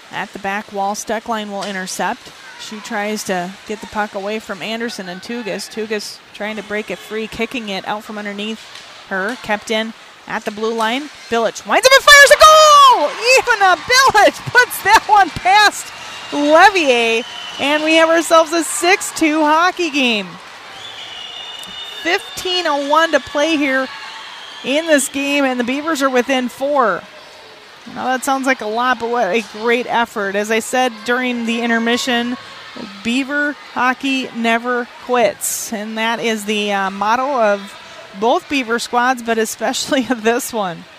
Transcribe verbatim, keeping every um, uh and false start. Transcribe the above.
At the back wall, Steckline will intercept. She tries to get the puck away from Anderson and Tugas. Tugas trying to break it free, kicking it out from underneath her. Kept in at the blue line. Bilic winds up and fires a goal! Ivana Bilic puts that one past Levier, and we have ourselves a six two hockey game. fifteen oh one to play here in this game, and the Beavers are within four. Now that sounds like a lot, but what a great effort. As I said during the intermission, Beaver hockey never quits. And that is the uh, motto of both Beaver squads, but especially of this one.